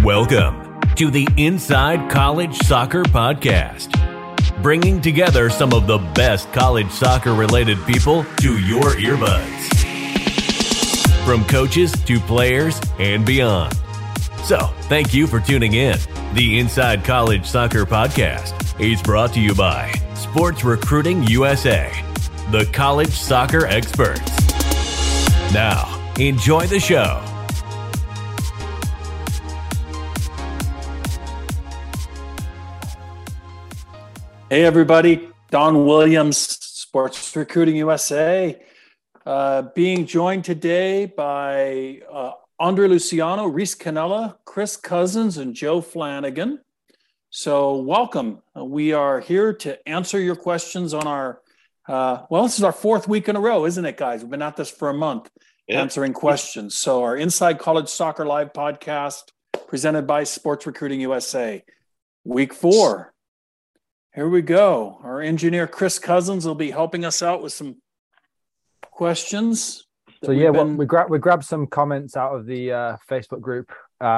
Welcome to the Inside College Soccer Podcast, bringing together some of the best college soccer related people to your earbuds, from coaches to players and beyond. So, thank you for tuning in. The Inside College Soccer Podcast is brought to you by Sports Recruiting USA, the college soccer experts. Now, enjoy the show. Hey everybody, Don Williams, Sports Recruiting USA, being joined today by Andre Luciano, Reese Canella, Chris Cousins, and Joe Flanagan. So welcome. We are here to answer your questions on our, this is our fourth week in a row, isn't it, guys? We've been at this for a month, answering questions. So our Inside College Soccer Live podcast, presented by Sports Recruiting USA, week 4. Here we go. Our engineer, Chris Cousins, will be helping us out with some questions. So we grabbed some comments out of the Facebook group.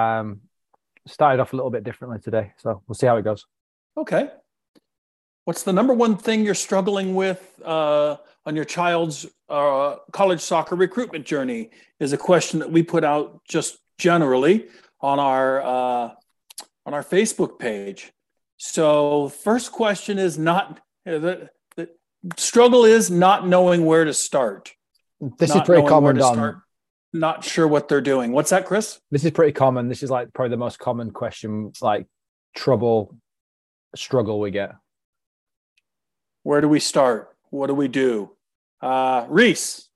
Started off a little bit differently today, so we'll see how it goes. Okay. What's the number one thing you're struggling with on your child's college soccer recruitment journey? Is a question that we put out just generally on our Facebook page. So first question is the struggle is not knowing where to start. This is pretty common, Don. Not sure what they're doing. What's that, Chris? This is pretty common. This is like probably the most common question, like struggle we get. Where do we start? What do we do? Reese.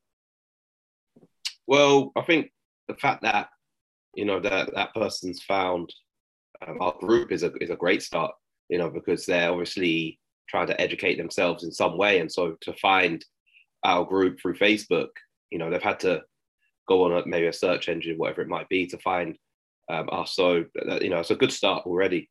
Well, I think the fact that, that person's found our group is a great start. Because they're obviously trying to educate themselves in some way. And so to find our group through Facebook, they've had to go on maybe a search engine, whatever it might be, to find us. So, it's a good start already.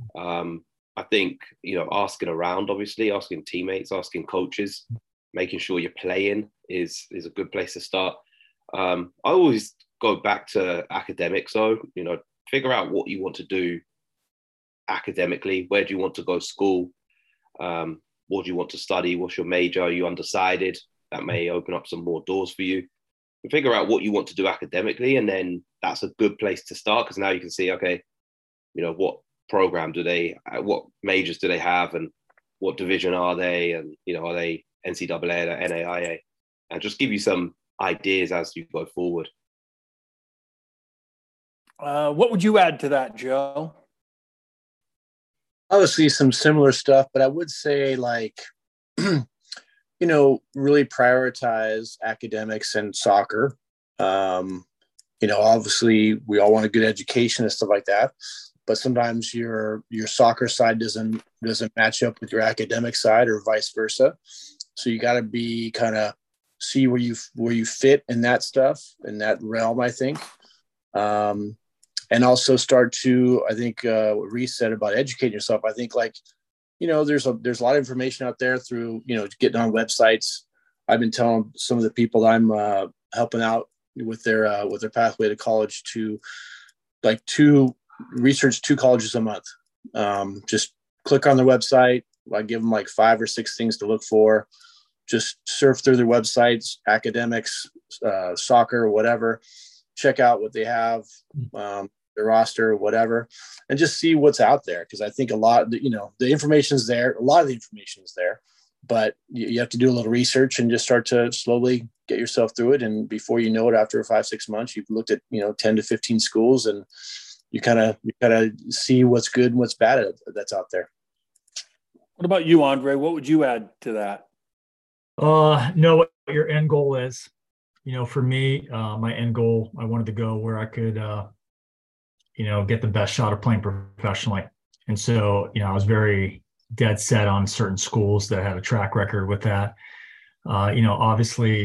I think, asking around, obviously, asking teammates, asking coaches, making sure you're playing is a good place to start. I always go back to academics, though, figure out what you want to do academically. Where do you want to go to school? What do you want to study? What's your major? Are you undecided? That may open up some more doors for you. And figure out what you want to do academically, and then that's a good place to start, because now you can see, okay, what program what majors do they have, and what division are they, and are they NCAA or NAIA, and just give you some ideas as you go forward. What would you add to that, Joe? Obviously some similar stuff, but I would say really prioritize academics and soccer. Obviously we all want a good education and stuff like that, but sometimes your soccer side doesn't match up with your academic side, or vice versa. So you got to be kind of see where you fit in that stuff, in that realm, I think. And also start to, I think, what Reese said about educating yourself. I think there's a lot of information out there through, getting on websites. I've been telling some of the people I'm helping out with their pathway to college to research 2 colleges a month. Just click on their website. I give them 5 or 6 things to look for. Just surf through their websites, academics, soccer, whatever. Check out what they have. Their roster or whatever, and just see what's out there. Because I think a lot, the information's there. A lot of the information is there, but you have to do a little research and just start to slowly get yourself through it. And before you know it, after 5-6 months, you've looked at 10 to 15 schools, and you kind of see what's good and what's bad that's out there. What about you, Andre? What would you add to that? Know what your end goal is. For me, my end goal, I wanted to go where I could get the best shot of playing professionally. And so, I was very dead set on certain schools that had a track record with that. Obviously,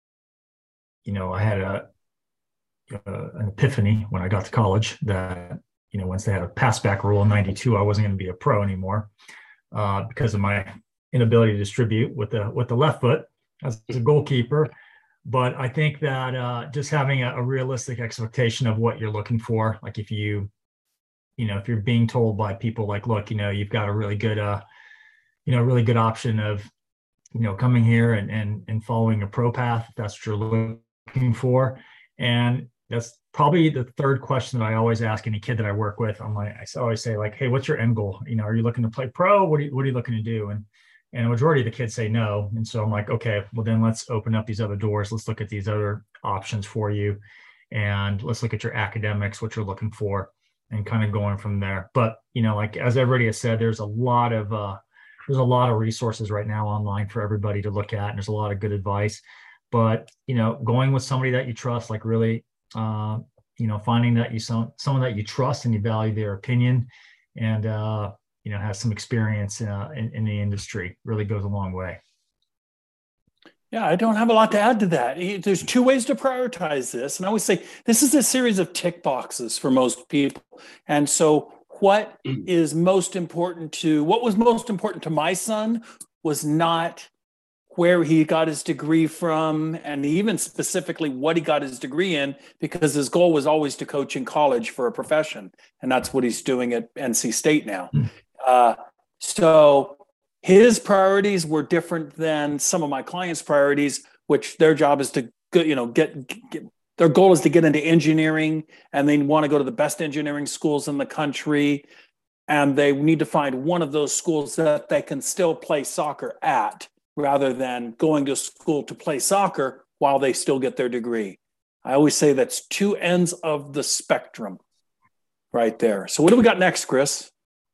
I had an epiphany when I got to college that, once they had a pass back rule in 92, I wasn't going to be a pro anymore because of my inability to distribute with the left foot as a goalkeeper. But I think that just having a realistic expectation of what you're looking for, like if you if you're being told by people like, look, you've got a really good, really good option of, coming here and following a pro path, if that's what you're looking for. And that's probably the third question that I always ask any kid that I work with. I always say, like, hey, what's your end goal? Are you looking to play pro? What are you looking to do? And a majority of the kids say no. And so I'm like, okay, well then let's open up these other doors. Let's look at these other options for you. And let's look at your academics, what you're looking for, and kind of going from there. But, like, as everybody has said, there's a lot of resources right now online for everybody to look at. And there's a lot of good advice, but, going with somebody that you trust, like really, finding that someone that you trust and you value their opinion and, has some experience in the industry really goes a long way. Yeah, I don't have a lot to add to that. There's two ways to prioritize this. And I always say this is a series of tick boxes for most people. And so what was most important to my son was not where he got his degree from, and even specifically what he got his degree in, because his goal was always to coach in college for a profession. And that's what he's doing at NC State now. So his priorities were different than some of my clients' priorities, which their job is to, their goal is to get into engineering, and they want to go to the best engineering schools in the country. And they need to find one of those schools that they can still play soccer at, rather than going to school to play soccer while they still get their degree. I always say that's two ends of the spectrum right there. So what do we got next, Chris?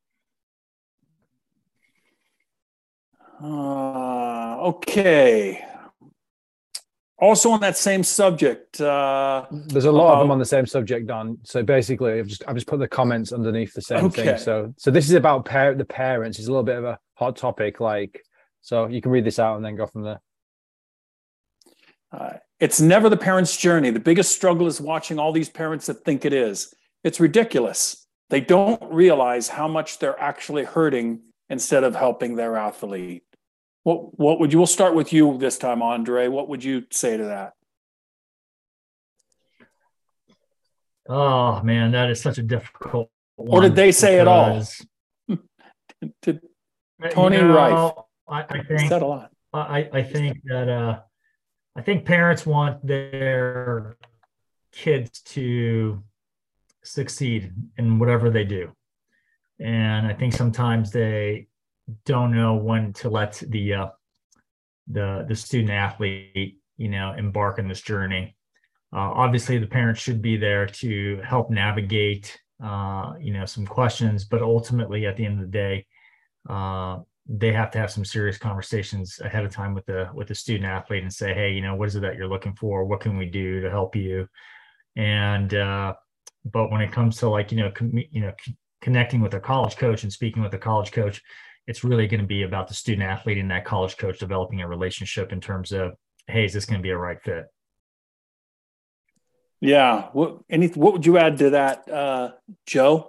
Okay. Also on that same subject. There's a lot of them on the same subject, Don. So basically, I've just put the comments underneath the same thing. So this is about the parents. It's a little bit of a hot topic, so you can read this out and then go from there. It's never the parent's journey. The biggest struggle is watching all these parents that think it is. It's ridiculous. They don't realize how much they're actually hurting instead of helping their athlete. We'll start with you this time, Andre. What would you say to that? Oh man, that is such a difficult one. Or did they say it all? Tony Reif. I think said a lot. I think that I think parents want their kids to succeed in whatever they do, and I think sometimes they don't know when to let the student athlete embark on this journey. Obviously, the parents should be there to help navigate some questions, but ultimately, at the end of the day, they have to have some serious conversations ahead of time with the student athlete and say, hey, what is it that you're looking for? What can we do to help you? And but when it comes to connecting with a college coach and speaking with a college coach, it's really going to be about the student athlete and that college coach developing a relationship in terms of, hey, is this going to be a right fit? Yeah. What would you add to that, Joe?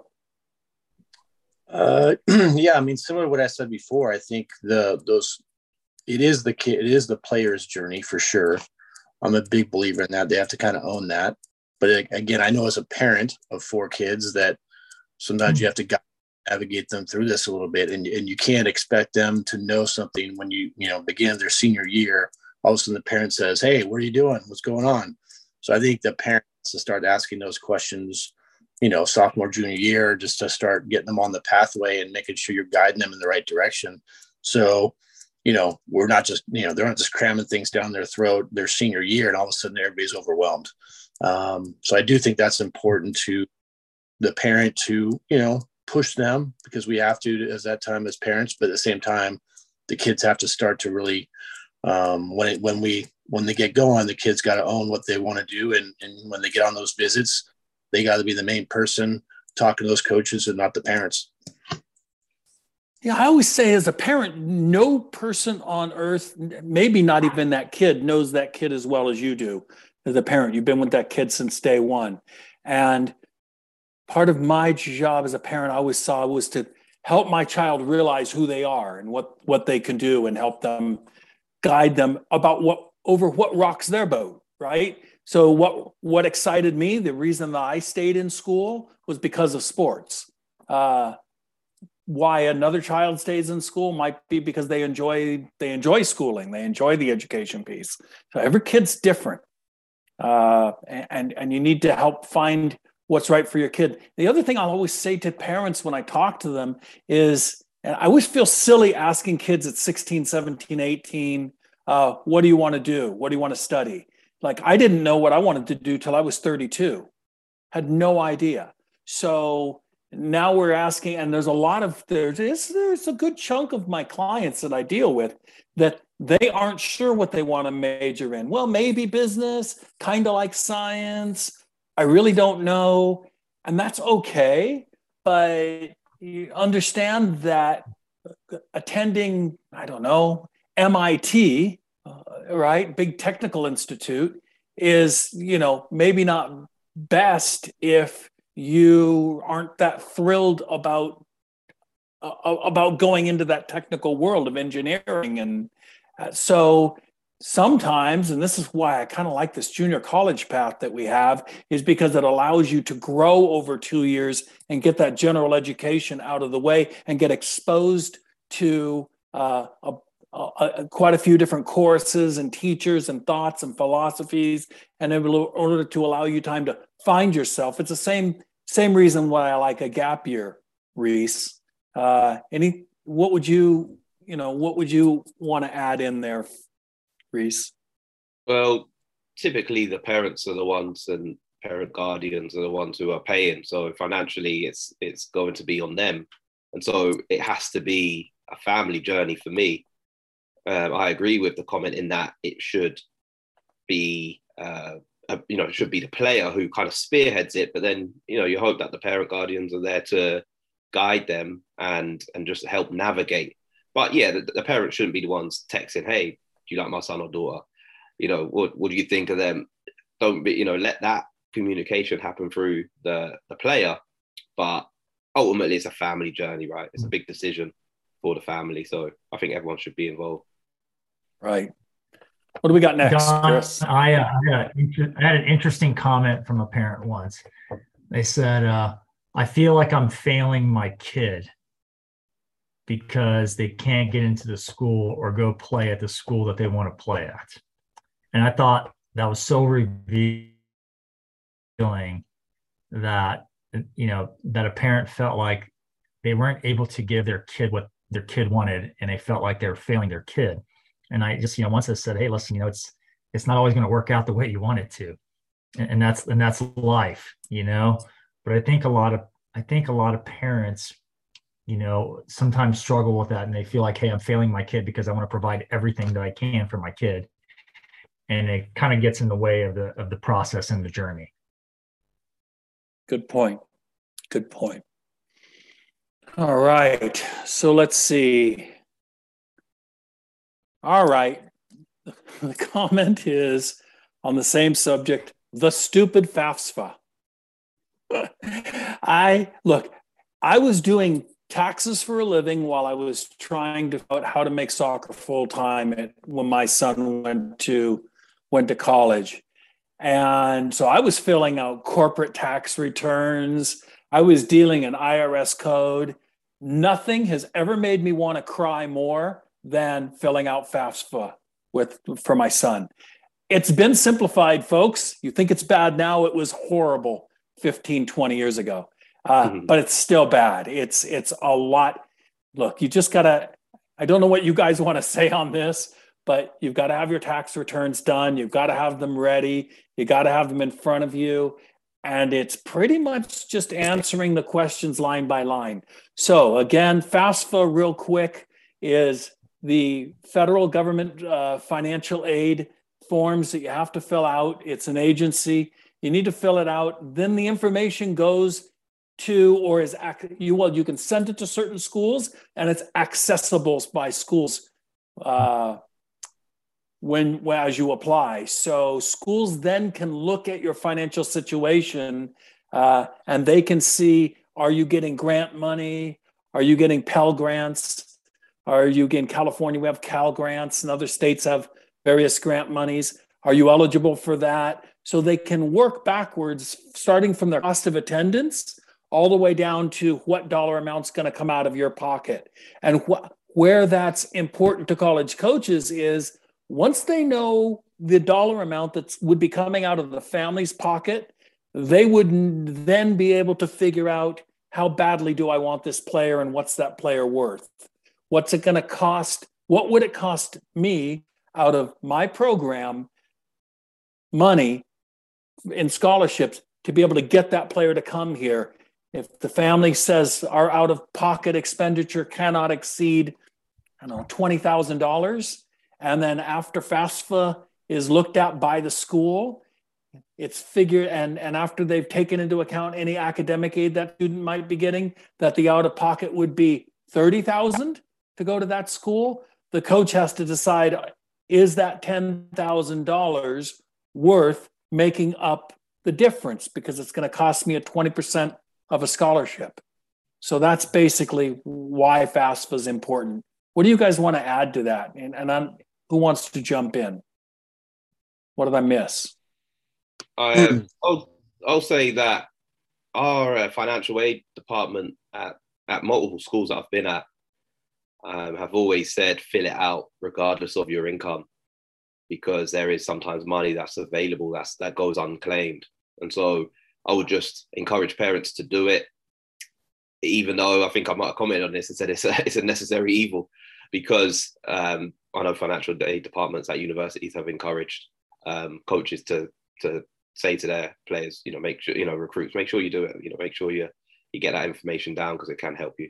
Yeah, I mean, similar to what I said before, I think it is the player's journey for sure. I'm a big believer in that. They have to kind of own that. But again, I know as a parent of 4 kids that sometimes you have to navigate them through this a little bit, and you can't expect them to know something when you begin their senior year. All of a sudden the parent says, hey, what are you doing? What's going on? So I think the parent has to start asking those questions, sophomore, junior year, just to start getting them on the pathway and making sure you're guiding them in the right direction. So, we're not just, they're not just cramming things down their throat their senior year and all of a sudden everybody's overwhelmed. So I do think that's important to the parent to, push them, because we have to as that time as parents, but at the same time, the kids have to start to really, when they get going, the kids got to own what they want to do. And when they get on those visits, they got to be the main person talking to those coaches and not the parents. Yeah, I always say as a parent, no person on earth, maybe not even that kid, knows that kid as well as you do as a parent. You've been with that kid since day one. And part of my job as a parent, I always saw, was to help my child realize who they are and what they can do, and help them, guide them about what rocks their boat, right? So what excited me, the reason that I stayed in school was because of sports. Why another child stays in school might be because they enjoy schooling, they enjoy the education piece. So every kid's different, and you need to help find what's right for your kid. The other thing I'll always say to parents when I talk to them is, and I always feel silly asking kids at 16, 17, 18, what do you want to do? What do you want to study? Like, I didn't know what I wanted to do till I was 32. Had no idea. So now we're asking, and there's a good chunk of my clients that I deal with that they aren't sure what they want to major in. Well, maybe business, kind of like science. I really don't know. And that's okay. But you understand that attending, I don't know, MIT, right, big technical institute, is, maybe not best if you aren't that thrilled about going into that technical world of engineering. And so sometimes, and this is why I kind of like this junior college path that we have, is because it allows you to grow over 2 years and get that general education out of the way and get exposed to quite a few different courses and teachers and thoughts and philosophies, and in order to allow you time to find yourself. It's the same reason why I like a gap year, Reese. What would you want to add in there, Reese? Well, typically the parents are the ones, and parent guardians are the ones who are paying. So financially, it's going to be on them, and so it has to be a family journey for me. I agree with the comment in that it should be, it should be the player who kind of spearheads it, but then, you hope that the parent guardians are there to guide them and just help navigate. But yeah, the parents shouldn't be the ones texting, hey, do you like my son or daughter? What do you think of them? Don't be, let that communication happen through the player. But ultimately, it's a family journey, right? It's a big decision for the family. So I think everyone should be involved. Right. What do we got next, Chris? I had an interesting comment from a parent once. They said, I feel like I'm failing my kid because they can't get into the school or go play at the school that they want to play at. And I thought that was so revealing that, that a parent felt like they weren't able to give their kid what their kid wanted, and they felt like they were failing their kid. And I just, once I said, hey, listen, it's not always going to work out the way you want it to. And that's life, but I think a lot of parents, sometimes struggle with that, and they feel like, hey, I'm failing my kid because I want to provide everything that I can for my kid. And it kind of gets in the way of the process and the journey. Good point. All right. So let's see. All right. The comment is on the same subject, the stupid FAFSA. I was doing taxes for a living while I was trying to figure out how to make soccer full time when my son went to college. And so I was filling out corporate tax returns. I was dealing in IRS code. Nothing has ever made me want to cry more than filling out FAFSA for my son. It's been simplified, folks. You think it's bad now. It was horrible 15, 20 years ago. But it's still bad. It's a lot. Look, you just got to, I don't know what you guys want to say on this, but you've got to have your tax returns done. You've got to have them ready. You got to have them in front of you. And it's pretty much just answering the questions line by line. So again, FAFSA real quick is the federal government financial aid forms that you have to fill out. It's an agency. You need to fill it out. Then the information goes to, or is you can send it to certain schools, and it's accessible by schools as you apply. So schools then can look at your financial situation and they can see, are you getting grant money? Are you getting Pell grants? Are you in California? We have Cal grants, and other states have various grant monies. Are you eligible for that? So they can work backwards, starting from their cost of attendance all the way down to what dollar amount's going to come out of your pocket. And where that's important to college coaches is once they know the dollar amount that would be coming out of the family's pocket, they would then be able to figure out how badly do I want this player and what's that player worth? What's it going to cost? What would it cost me out of my program money in scholarships to be able to get that player to come here? If the family says our out-of-pocket expenditure cannot exceed, $20,000, and then after FAFSA is looked at by the school, it's figured, and after they've taken into account any academic aid that student might be getting, that the out-of-pocket would be $30,000 to go to that school, the coach has to decide, is that $10,000 worth making up the difference? Because it's going to cost me 20% of a scholarship. So that's basically why FAFSA is important. What do you guys want to add to that? And who wants to jump in? What did I miss? I'll say that our financial aid department at multiple schools that I've been at have always said fill it out regardless of your income, because there is sometimes money that's available that goes unclaimed. And so I would just encourage parents to do it, even though I think I might have commented on this and said it's a necessary evil, because I know financial aid departments at universities have encouraged coaches to say to their players, make sure, recruits, make sure you do it, make sure you get that information down because it can help you.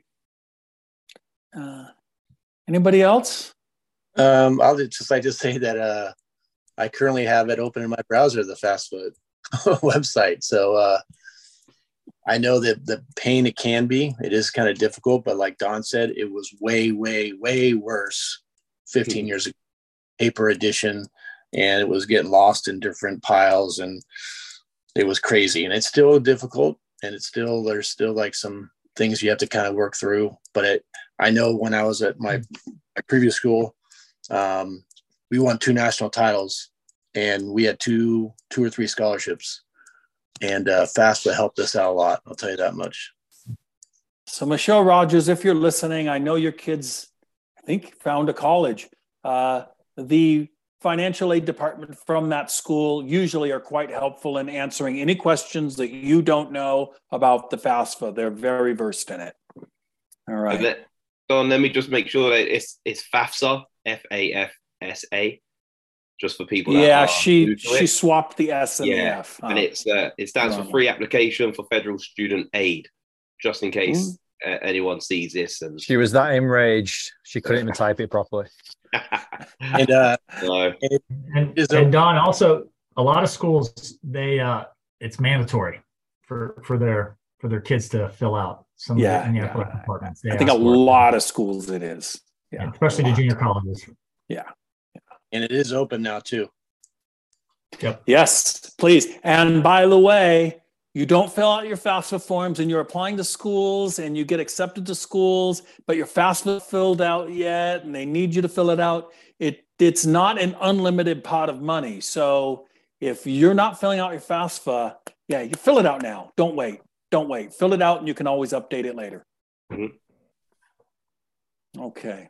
Anybody else? I'll just like to say that I currently have it open in my browser, the FAFSA website. So I know that the pain it can be, it is kind of difficult, but like Don said, it was way, way, way worse 15 years ago, paper edition, and it was getting lost in different piles, and it was crazy. And it's still difficult, and there's still like some things you have to kind of work through. But I know when I was at my previous school, we won 2 national titles, and we had two or three scholarships, and FAFSA helped us out a lot. I'll tell you that much. So Michelle Rogers, if you're listening, I know your kids, I think, found a college. The financial aid department from that school usually are quite helpful in answering any questions that you don't know about the FAFSA. They're very versed in it. All right. Don, let me just make sure that it's FAFSA, FAFSA, just for people. Yeah, she swapped the S and the F. And it stands for Free Application for Federal Student Aid, just in case anyone sees this. And she was that enraged she couldn't even type it properly. And Don, also a lot of schools it's mandatory for their kids to fill out some of the athletic departments. I think a lot of schools it is. Yeah, especially the junior colleges. Yeah. And it is open now too. Yep. Yes, please. And by the way, you don't fill out your FAFSA forms and you're applying to schools and you get accepted to schools, but your FAFSA filled out yet and they need you to fill it out. It's not an unlimited pot of money. So if you're not filling out your FAFSA, you fill it out now. Don't wait. Fill it out and you can always update it later. Mm-hmm. Okay.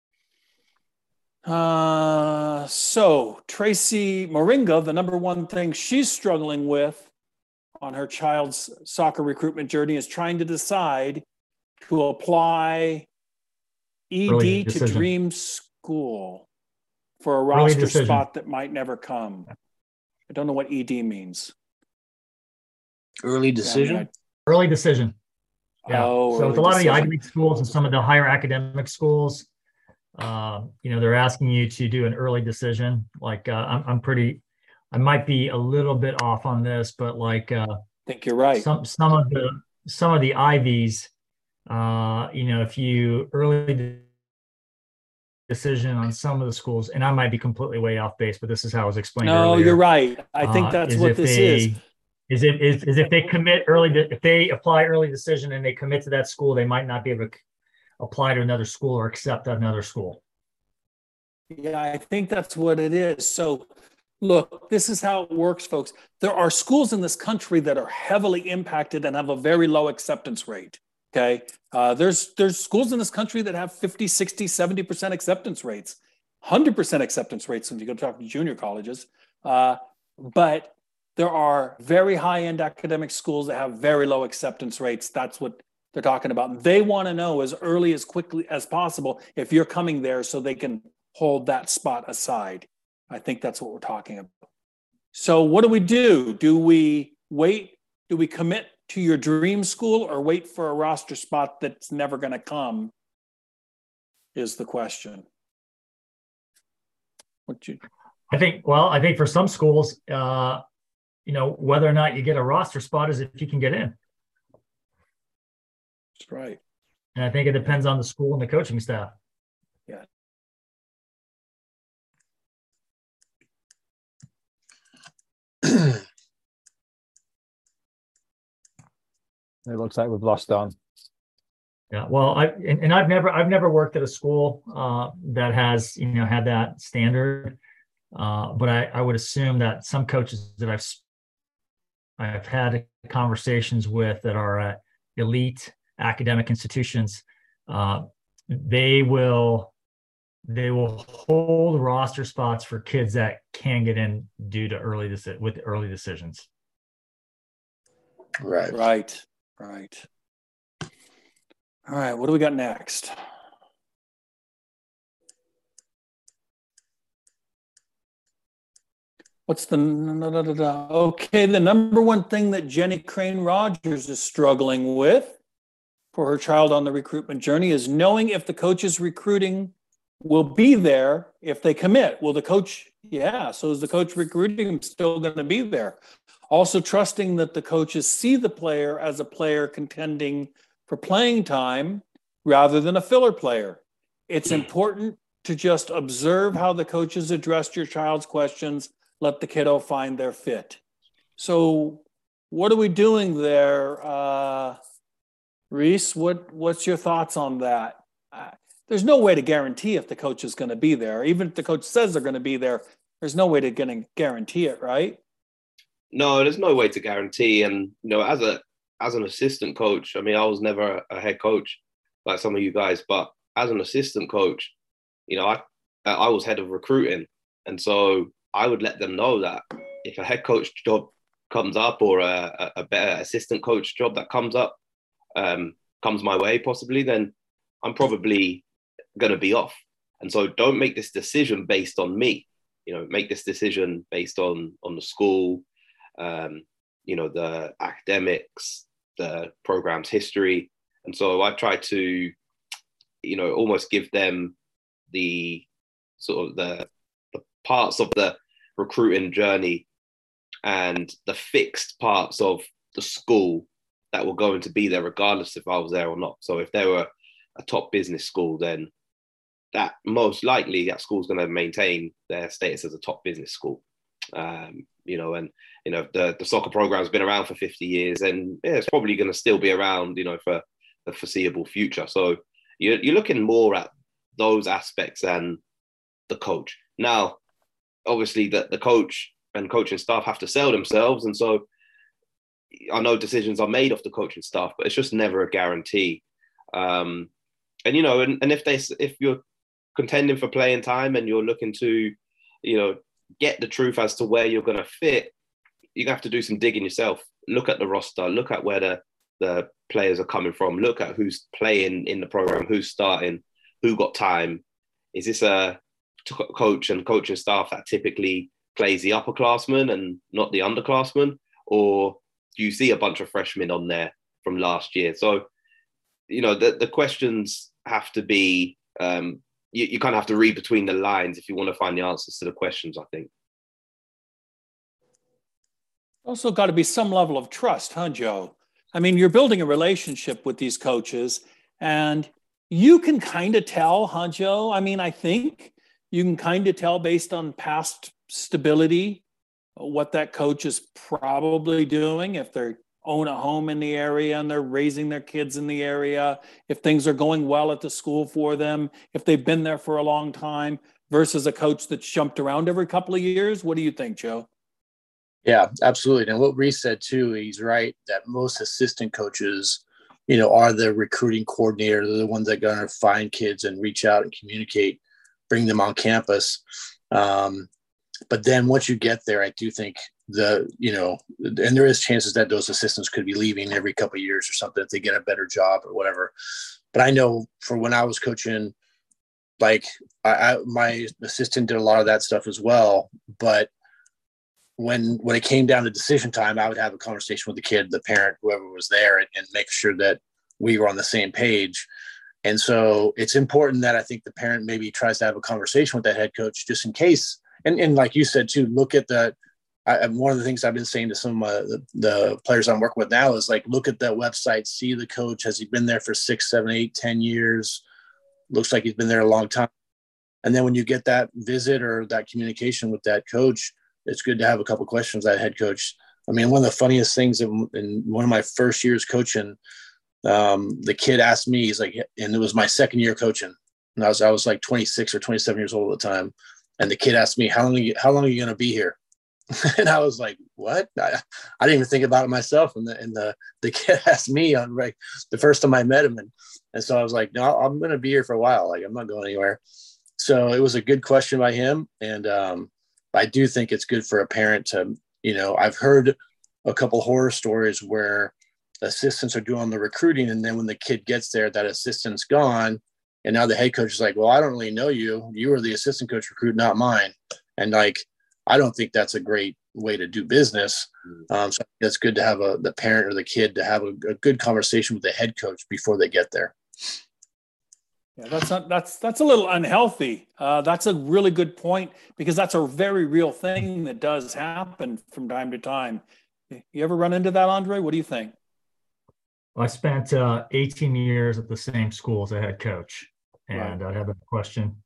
So Tracy Moringa, the number one thing she's struggling with on her child's soccer recruitment journey is trying to decide to apply ED to Dream School for a roster spot that might never come. I don't know what ED means. Early decision? Early decision. Yeah. So with a lot of the Ivy League schools and some of the higher academic schools, they're asking you to do an early decision. Like I might be a little bit off on this, but I think you're right. Some of the Ivies, if you early decision on some of the schools, and I might be completely way off base, but this is how it was explained earlier. No, you're right. I think that's what this is. Is if they commit if they apply early decision and they commit to that school, they might not be able to apply to another school or accept another school. Yeah, I think that's what it is. So Look, this is how it works, folks. There are schools in this country that are heavily impacted and have a very low acceptance rate. Okay. There's schools in this country that have 50, 60, 70% acceptance rates, 100% acceptance rates when you go talk to junior colleges. But there are very high-end academic schools that have very low acceptance rates. That's what they're talking about. They want to know as early, as quickly as possible if you're coming there so they can hold that spot aside. I think that's what we're talking about. So what do? Do we wait? Do we commit to your dream school or wait for a roster spot that's never going to come is the question. I think for some schools, whether or not you get a roster spot is if you can get in. That's right. And I think it depends on the school and the coaching staff. Yeah. It looks like we've lost Don. Yeah, well, I've never worked at a school that has had that standard, but I would assume that some coaches that I've had conversations with that are at elite academic institutions, they will hold roster spots for kids that can get in due to early decisions. Right. All right, what do we got next? What's the okay? The number one thing that Jenny Crane Rogers is struggling with for her child on the recruitment journey is knowing if the coach's recruiting will be there if they commit. Will the coach? Yeah. So is the coach recruiting still going to be there? Also trusting that the coaches see the player as a player contending for playing time rather than a filler player. It's important to just observe how the coaches addressed your child's questions. Let the kiddo find their fit. So what are we doing there? Reese, what's your thoughts on that? There's no way to guarantee if the coach is going to be there. Even if the coach says they're going to be there, there's no way to guarantee it, right? No, there's no way to guarantee. And, as an assistant coach, I mean, I was never a head coach like some of you guys, but as an assistant coach, I was head of recruiting. And so I would let them know that if a head coach job comes up or a better assistant coach job that comes up, comes my way possibly, then I'm probably going to be off. And so don't make this decision based on me, make this decision based on the school, the academics, the program's history. And so I try to, almost give them the sort of the parts of the recruiting journey and the fixed parts of the school that were going to be there regardless if I was there or not. So if they were a top business school, then that most likely that school's going to maintain their status as a top business school. The soccer program has been around for 50 years and it's probably going to still be around, for the foreseeable future. So you're looking more at those aspects than the coach. Now, obviously the coach and coaching staff have to sell themselves. And so I know decisions are made off the coaching staff, but it's just never a guarantee. And if you're contending for playing time and you're looking to, get the truth as to where you're going to fit, you have to do some digging yourself. Look at the roster, look at where the players are coming from, look at who's playing in the program, who's starting, who got time. Is this a coach and coaching staff that typically plays the upperclassmen and not the underclassmen? Or do you see a bunch of freshmen on there from last year? So, the questions have to be, you kind of have to read between the lines if you want to find the answers to the questions, I think. Also got to be some level of trust, huh, Joe? I mean, you're building a relationship with these coaches and you can kind of tell, huh, Joe? I mean, I think you can kind of tell based on past stability what that coach is probably doing, if they own a home in the area and they're raising their kids in the area, if things are going well at the school for them, if they've been there for a long time, versus a coach that's jumped around every couple of years? What do you think, Joe? Yeah, absolutely. And what Reese said too, he's right that most assistant coaches, are the recruiting coordinator. They're the ones that are going to find kids and reach out and communicate, bring them on campus. But then once you get there, I do think and there is chances that those assistants could be leaving every couple of years or something if they get a better job or whatever. But I know for when I was coaching, like my assistant did a lot of that stuff as well. But when it came down to decision time, I would have a conversation with the kid, the parent, whoever was there, and make sure that we were on the same page. And so it's important that I think the parent maybe tries to have a conversation with that head coach just in case. And like you said too, look at one of the things I've been saying to some of the players I'm working with now is like, look at that website, see the coach. Has he been there for 6, 7, 8, 10 years? Looks like he's been there a long time. And then when you get that visit or that communication with that coach, it's good to have a couple questions that head coach. I mean, one of the funniest things in one of my first years coaching, the kid asked me, he's like, and it was my second year coaching. And I was like 26 or 27 years old at the time. And the kid asked me, how long are you going to be here? And I was like, what? I didn't even think about it myself. And the kid asked me on the first time I met him. And so I was like, no, I'm going to be here for a while. Like, I'm not going anywhere. So it was a good question by him. And I do think it's good for a parent to, I've heard a couple horror stories where assistants are doing the recruiting. And then when the kid gets there, that assistant's gone. And now the head coach is like, well, I don't really know you. You were the assistant coach recruit, not mine. And like, I don't think that's a great way to do business. So it's good to have the parent or the kid to have a good conversation with the head coach before they get there. Yeah, that's a little unhealthy. That's a really good point because that's a very real thing that does happen from time to time. You ever run into that, Andre? What do you think? Well, I spent 18 years at the same school as a head coach, and I'd have a question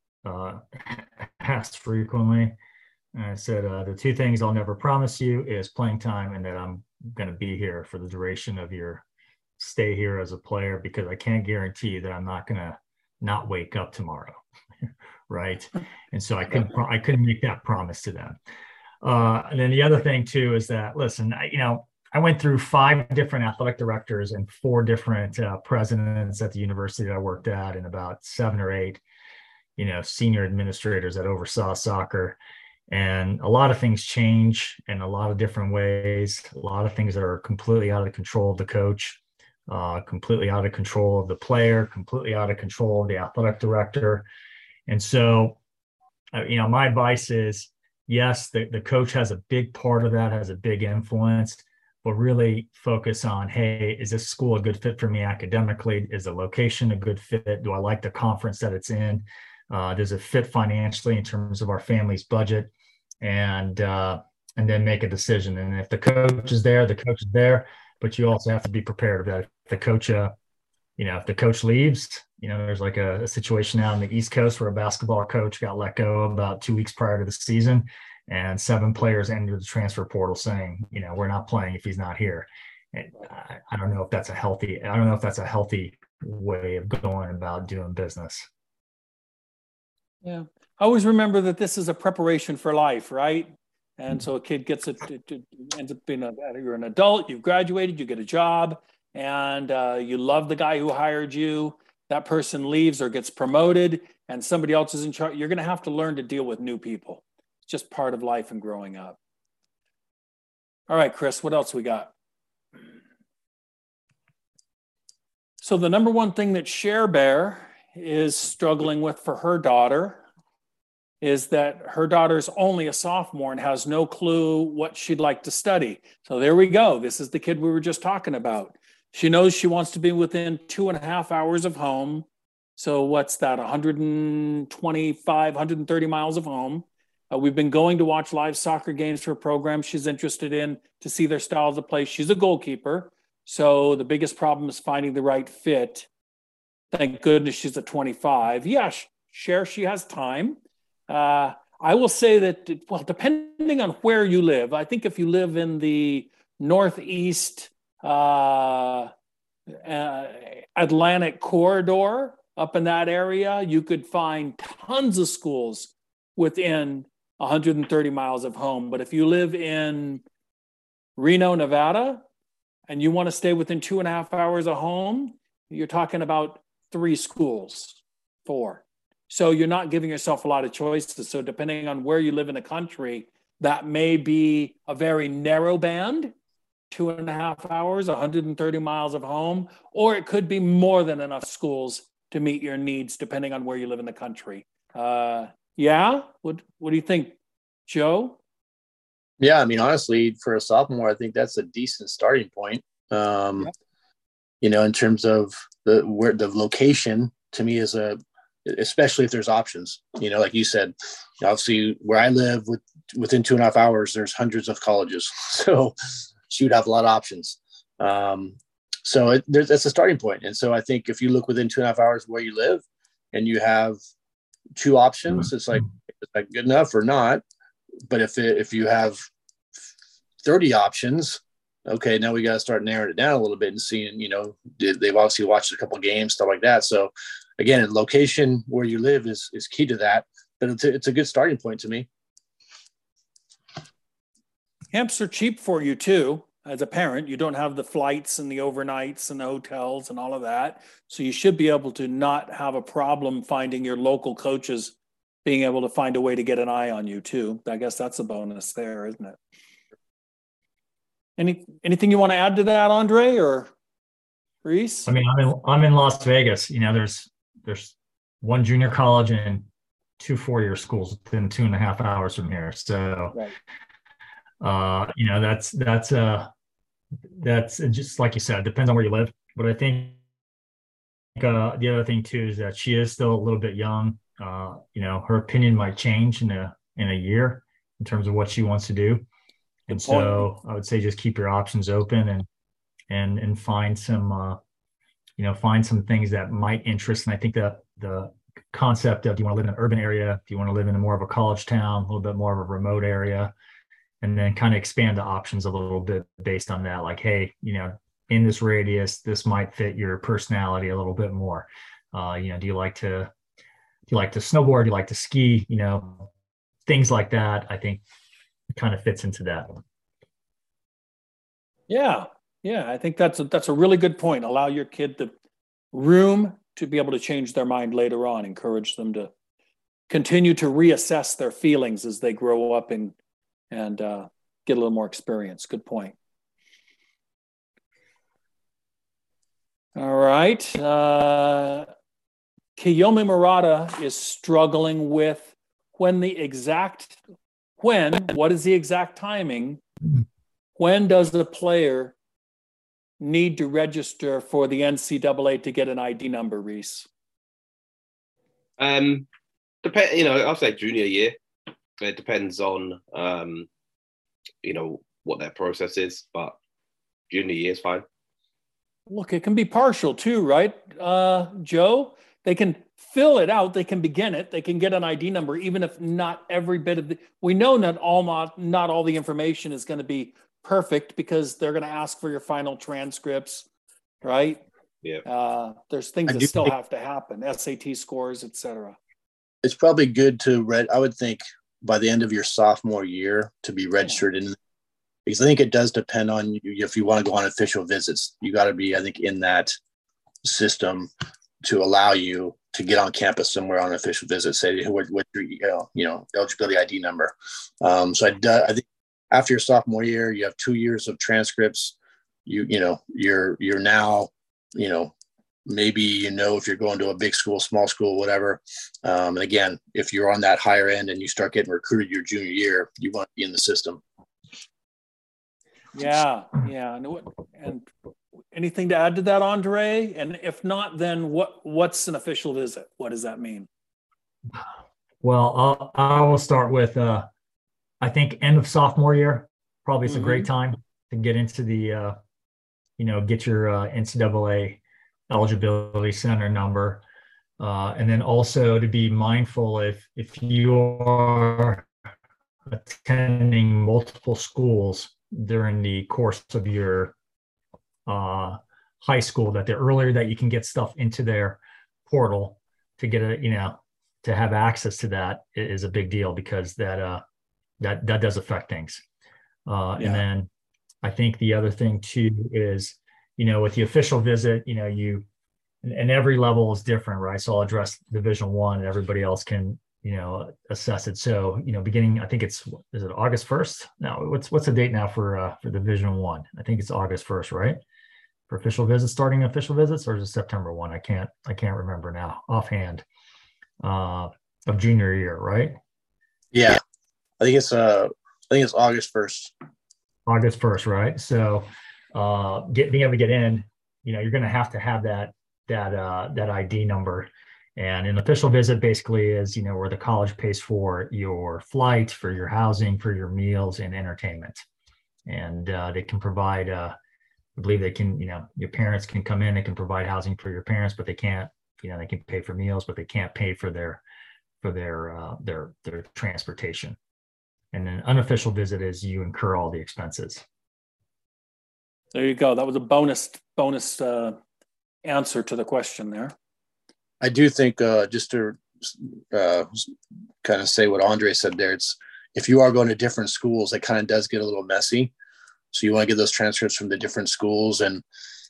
asked frequently. And I said, the two things I'll never promise you is playing time and that I'm going to be here for the duration of your stay here as a player, because I can't guarantee you that I'm not going to not wake up tomorrow. Right. And so I couldn't make that promise to them. And then the other thing too, is that, listen, I went through 5 different athletic directors and 4 different presidents at the university that I worked at, and about 7 or 8, senior administrators that oversaw soccer. And a lot of things change in a lot of different ways. A lot of things that are completely out of the control of the coach, completely out of control of the player, completely out of control of the athletic director. And so, my advice is, yes, the coach has a big part of that, has a big influence, but really focus on, hey, is this school a good fit for me academically? Is the location a good fit? Do I like the conference that it's in? Does it fit financially in terms of our family's budget? And then make a decision. And if the coach is there, the coach is there, but you also have to be prepared that if the coach, if the coach leaves, there's like a situation out on the East Coast where a basketball coach got let go about 2 weeks prior to the season, and 7 players entered the transfer portal saying, we're not playing if he's not here. And I don't know if that's a healthy way of going about doing business. Yeah. I always remember that this is a preparation for life, right? And so a kid gets it ends up being you're an adult, you've graduated, you get a job, and you love the guy who hired you. That person leaves or gets promoted, and somebody else is in charge. You're going to have to learn to deal with new people. It's just part of life and growing up. All right, Chris, what else we got? So the number one thing that Cher Bear is struggling with for her daughter is that her daughter's only a sophomore and has no clue what she'd like to study. So there we go. This is the kid we were just talking about. She knows she wants to be within 2.5 hours of home. So what's that, 125, 130 miles of home. We've been going to watch live soccer games for a program she's interested in to see their styles of play. She's a goalkeeper. So the biggest problem is finding the right fit. Thank goodness she's at 25. Yeah, Cher, she has time. I will say that, well, depending on where you live, I think if you live in the Northeast Atlantic corridor, up in that area, you could find tons of schools within 130 miles of home. But if you live in Reno, Nevada, and you want to stay within 2.5 hours of home, you're talking about 3 schools, 4. So you're not giving yourself a lot of choices. So depending on where you live in the country, that may be a very narrow band, 2.5 hours, 130 miles of home, or it could be more than enough schools to meet your needs, depending on where you live in the country. Yeah? What do you think, Joe? Yeah, I mean, honestly, for a sophomore, I think that's a decent starting point. You know, in terms of the location, to me is especially if there's options. You know, like you said, obviously where I live, within 2.5 hours, there's hundreds of colleges, so you'd have a lot of options. So that's a starting point. And so I think if you look within 2.5 hours where you live, and you have 2 options, it's like good enough or not. But if you have 30 options, okay, now we got to start narrowing it down a little bit and seeing, you know, they've obviously watched a couple of games, stuff like that. So again, location where you live is key to that, but it's a good starting point to me. Camps are cheap for you too. As a parent, you don't have the flights and the overnights and the hotels and all of that. So you should be able to not have a problem finding your local coaches being able to find a way to get an eye on you too. I guess that's a bonus there, isn't it? Anything you want to add to that, Andre or Reese? I mean, I'm in Las Vegas. You know, there's 1 junior college and 2 4-year schools within 2.5 hours from here. So, right. You know, that's just like you said, depends on where you live. But I think the other thing too is that she is still a little bit young. You know, her opinion might change in a year in terms of what she wants to do. And so I would say just keep your options open and find some, you know, find some things that might interest. And I think that the concept of, do you want to live in an urban area? Do you want to live in more of a college town, a little bit more of a remote area? And then kind of expand the options a little bit based on that. Like, hey, you know, in this radius, this might fit your personality a little bit more. You know, do you like to snowboard? Do you like to ski? You know, things like that. I think it kind of fits into that. Yeah. I think that's a really good point. Allow your kid the room to be able to change their mind later on. Encourage them to continue to reassess their feelings as they grow up and get a little more experience. Good point. All right. Kiyomi Murata is struggling with what is the exact timing? When does the player need to register for the NCAA to get an ID number, Reese? You know, I'll say junior year. It depends on, you know, what their process is, but junior year is fine. Look, it can be partial too, right, Joe? They can fill it out. They can begin it. They can get an ID number, even if not every bit of we know not all the information is going to be perfect because they're going to ask for your final transcripts, right? Yeah. There's things that still have to happen, SAT scores, etc. It's probably good to I would think by the end of your sophomore year to be registered in, because I think it does depend on you. If you want to go on official visits, you got to be, I think, in that system to allow you to get on campus somewhere on an official visit. Say what's your eligibility ID number. So I think after your sophomore year, you have 2 years of transcripts. You're now, you know, maybe, you know, if you're going to a big school, small school, whatever. And again, if you're on that higher end and you start getting recruited your junior year, you want to be in the system. Yeah. And anything to add to that, Andre? And if not, then what's an official visit? What does that mean? Well, I will start with, I think end of sophomore year, probably it's a great time to get into the, you know, get your NCAA eligibility center number. And then also to be mindful if you are attending multiple schools during the course of your high school, that the earlier that you can get stuff into their portal to get a, you know, to have access to that is a big deal, because that does affect things. And then I think the other thing too is, with the official visit, and every level is different, right? So I'll address Division I, and everybody else can, assess it. So, beginning, I think is it August 1st? No, what's the date now for Division I? I think it's August 1st, right? For official visits, starting official visits, or is it September 1? I can't remember now offhand. Of junior year, right? Yeah, I think it's August 1st. August 1st, right? So, being able to get in, you're going to have that ID number. And an official visit basically is, where the college pays for your flight, for your housing, for your meals and entertainment. And they can provide, I believe they can, your parents can come in, they can provide housing for your parents, but they can't, they can pay for meals, but they can't pay for their transportation. And an unofficial visit is you incur all the expenses. There you go. That was a bonus answer to the question there. I do think just to kind of say what Andre said there, it's if you are going to different schools, it kind of does get a little messy. So you want to get those transcripts from the different schools, and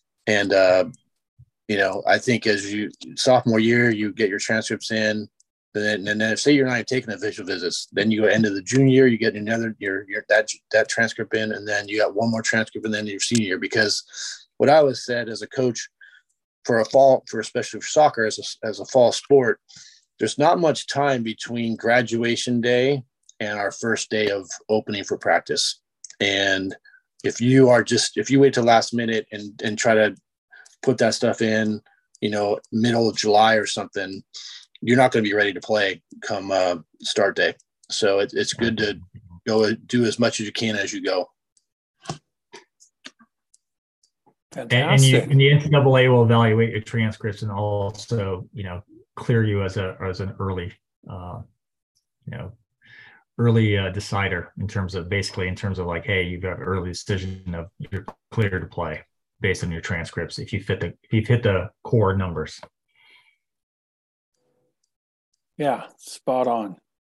I think as you sophomore year, you get your transcripts in, and then if say you're not taking official visits, then you go into the junior year, you get another that transcript in, and then you got one more transcript, and then your senior year. Because what I always said as a coach, especially for soccer as a fall sport, there's not much time between graduation day and our first day of opening for practice. And if you wait till last minute and try to put that stuff in, middle of July or something, you're not going to be ready to play come start day. So it's good to go do as much as you can as you go. Fantastic. And the NCAA will evaluate your transcripts and also, clear you as an early, early decider in terms of like, hey, you've got an early decision of you're clear to play based on your transcripts if you've hit the core numbers. Yeah, spot on.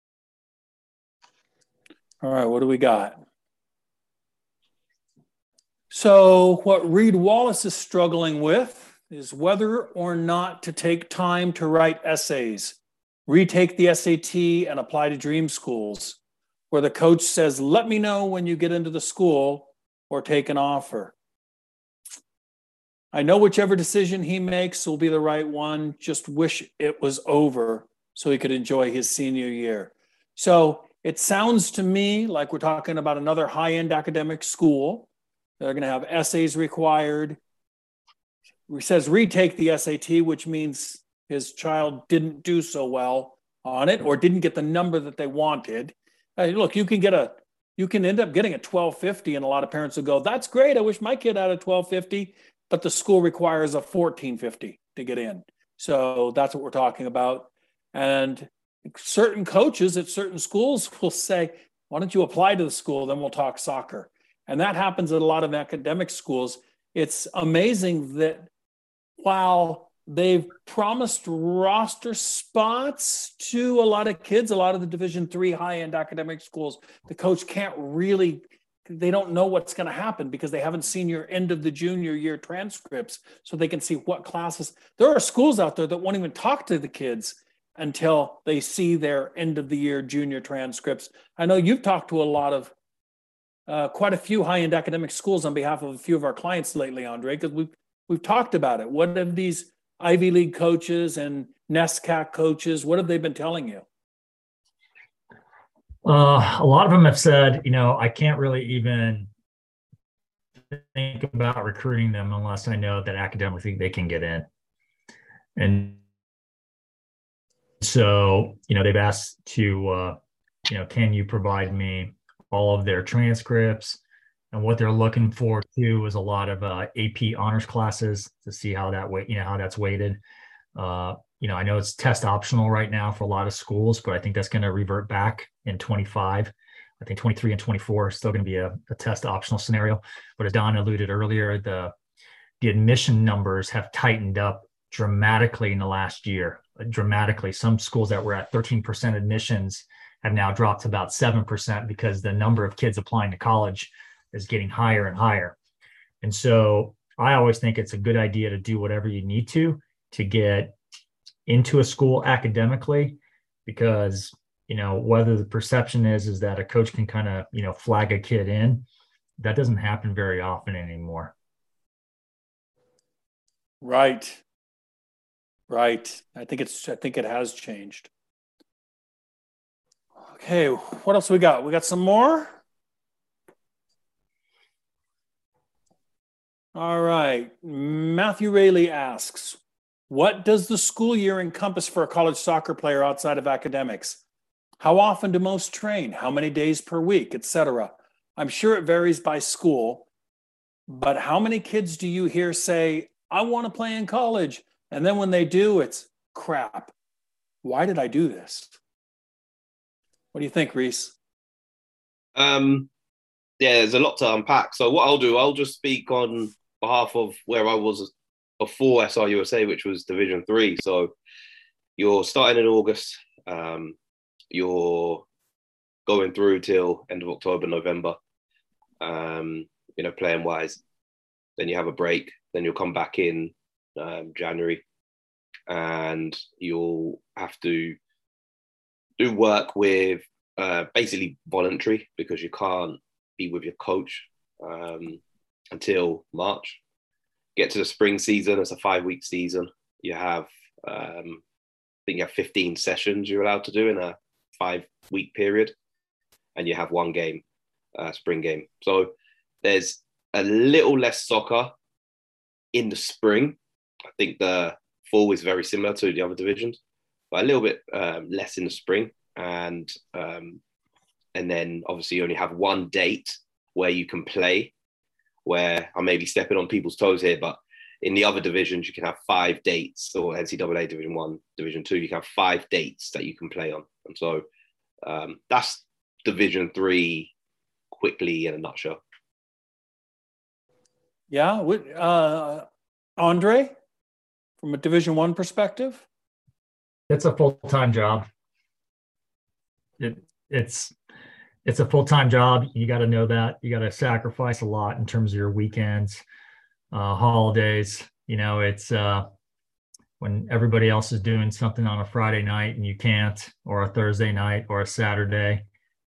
All right, what do we got? So what Reed Wallace is struggling with is whether or not to take time to write essays, retake the SAT, and apply to dream schools, where the coach says, let me know when you get into the school or take an offer. I know whichever decision he makes will be the right one, just wish it was over so he could enjoy his senior year. So it sounds to me like we're talking about another high-end academic school. They're going to have essays required. He says retake the SAT, which means his child didn't do so well on it or didn't get the number that they wanted. Look, you can end up getting a 1250, and a lot of parents will go, that's great, I wish my kid had a 1250, but the school requires a 1450 to get in. So that's what we're talking about. And certain coaches at certain schools will say, why don't you apply to the school, then we'll talk soccer. And that happens at a lot of academic schools. It's amazing that while they've promised roster spots to a lot of kids, a lot of the Division III high-end academic schools, the coach they don't know what's going to happen because they haven't seen your end of the junior year transcripts so they can see what classes. There are schools out there that won't even talk to the kids until they see their end of the year junior transcripts. I know you've talked to a lot of quite a few high-end academic schools on behalf of a few of our clients lately, Andre, because we've talked about it. What have these Ivy League coaches and NESCAC coaches, what have they been telling you? A lot of them have said, I can't really even think about recruiting them unless I know that academically they can get in. And so, they've asked to, can you provide me all of their transcripts? And what they're looking for too is a lot of AP honors classes to see how that's weighted. I know it's test optional right now for a lot of schools, but I think that's going to revert back in 25. I think 23 and 24 are still going to be a test optional scenario. But as Don alluded earlier, the admission numbers have tightened up dramatically in the last year. dramatically. Some schools that were at 13% admissions have now dropped to about 7% because the number of kids applying to college is getting higher and higher. And so I always think it's a good idea to do whatever you need to get into a school academically, because, whether the perception is that a coach can kind of, flag a kid in, that doesn't happen very often anymore. Right. I think it has changed. Okay, what else we got? We got some more? All right. Matthew Rayleigh asks, what does the school year encompass for a college soccer player outside of academics? How often do most train? How many days per week, etc.? I'm sure it varies by school, but how many kids do you hear say, I want to play in college? And then when they do, it's crap. Why did I do this? What do you think, Reese? There's a lot to unpack. So what I'll do, I'll just speak on behalf of where I was before SRUSA, which was Division 3. So you're starting in August. You're going through till end of October, November, playing wise. Then you have a break. Then you'll come back in January, and you'll have to do work with basically voluntary, because you can't be with your coach until March. Get to the spring season, it's a 5-week season. You have, I think you have 15 sessions you're allowed to do in a 5-week period, and you have one game, spring game. So there's a little less soccer in the spring. I think the fall is very similar to the other divisions, but a little bit less in the spring. And then obviously you only have one date where you can play, where I may be stepping on people's toes here, but in the other divisions, you can have 5 dates, or NCAA Division 1, Division 2, you can have 5 dates that you can play on. And so that's Division 3 quickly in a nutshell. Yeah. Andre, from a Division 1 perspective? It's a full-time job. It's a full-time job. You got to know that. You got to sacrifice a lot in terms of your weekends, holidays. It's when everybody else is doing something on a Friday night and you can't, or a Thursday night or a Saturday.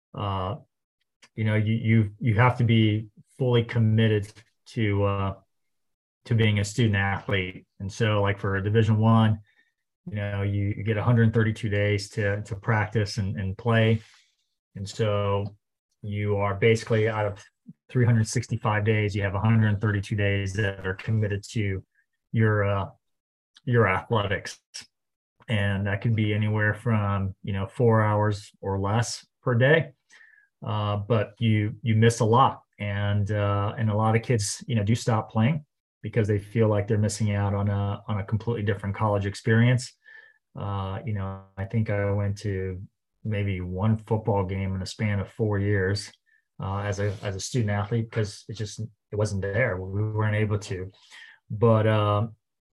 You have to be fully committed to being a student athlete. And so, like for a Division 1, you get 132 days to practice and play. And so you are basically, out of 365 days, you have 132 days that are committed to your athletics. And that could be anywhere from, 4 hours or less per day. But you miss a lot. And a lot of kids, do stop playing because they feel like they're missing out on a completely different college experience. I think I went to maybe one football game in a span of 4 years as a student athlete, because it wasn't there. We weren't able to. But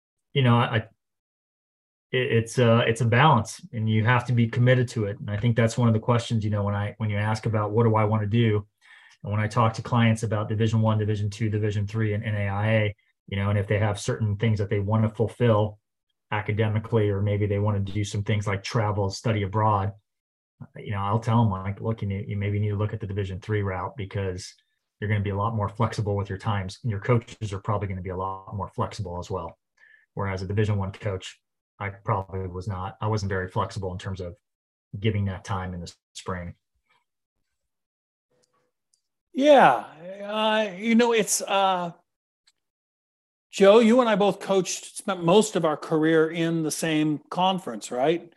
it's a balance, and you have to be committed to it. And I think that's one of the questions, when you ask about what do I want to do, and when I talk to clients about Division 1, Division 2, Division 3, and NAIA, and if they have certain things that they want to fulfill academically, or maybe they want to do some things like travel, study abroad, I'll tell them, like, look, you maybe need to look at the Division 3 route, because you're going to be a lot more flexible with your times, and your coaches are probably going to be a lot more flexible as well. Whereas a Division 1 coach, I probably was not. I wasn't very flexible in terms of giving that time in the spring. Yeah. It's Joe, you and I both spent most of our career in the same conference, right?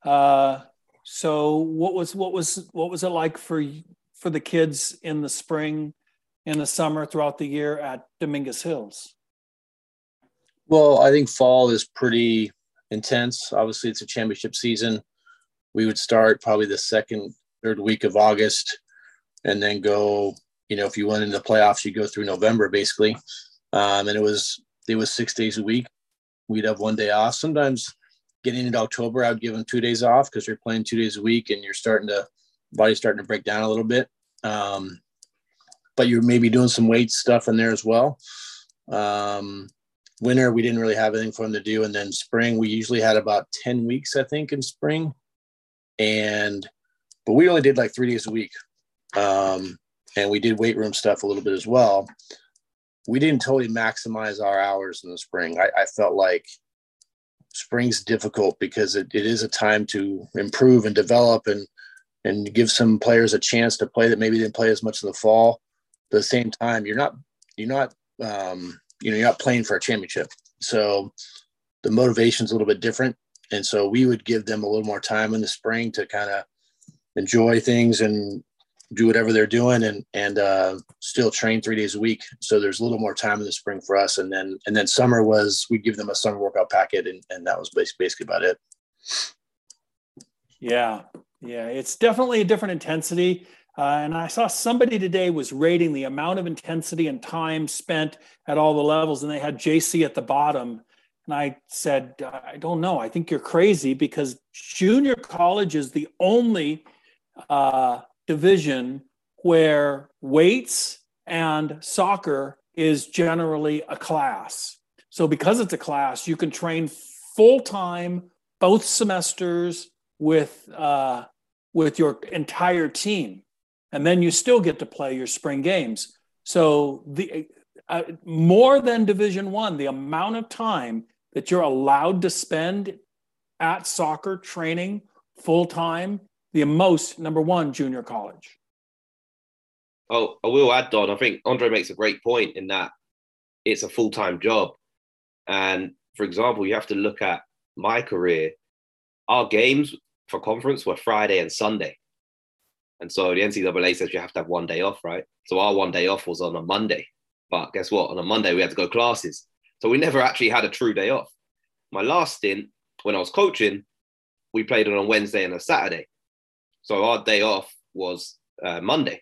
So what was it like for the kids in the spring, in the summer, throughout the year at Dominguez Hills? Well, I think fall is pretty intense. Obviously, it's a championship season. We would start probably the second, third week of August, and then go, if you went into the playoffs, you go through November basically. And it was 6 days a week. We'd have one day off. Sometimes getting into October, I would give them 2 days off because you're playing 2 days a week and body's starting to break down a little bit. But you're maybe doing some weight stuff in there as well. Winter, we didn't really have anything for them to do. And then spring, we usually had about 10 weeks, I think, in spring. But we only did like 3 days a week. And we did weight room stuff a little bit as well. We didn't totally maximize our hours in the spring. I felt like spring's difficult because it is a time to improve and develop and give some players a chance to play that maybe didn't play as much in the fall. But at the same time, you're not playing for a championship. So the motivation's a little bit different. And so we would give them a little more time in the spring to kind of enjoy things and do whatever they're doing and still train 3 days a week. So there's a little more time in the spring for us. And then summer we'd give them a summer workout packet and that was basically about it. Yeah. It's definitely a different intensity. And I saw somebody today was rating the amount of intensity and time spent at all the levels, and they had JC at the bottom. And I said, I don't know. I think you're crazy because junior college is the only division where weights and soccer is generally a class. So because it's a class, you can train full-time both semesters with your entire team. And then you still get to play your spring games. So the more than Division I, the amount of time that you're allowed to spend at soccer training full-time, the most, number one, junior college. Oh, I will add, Don, I think Andre makes a great point in that it's a full-time job. And for example, you have to look at my career. Our games for conference were Friday and Sunday. And so the NCAA says you have to have 1 day off, right? So our 1 day off was on a Monday. But guess what? On a Monday, we had to go classes. So we never actually had a true day off. My last stint, when I was coaching, we played on a Wednesday and a Saturday. So our day off was Sunday.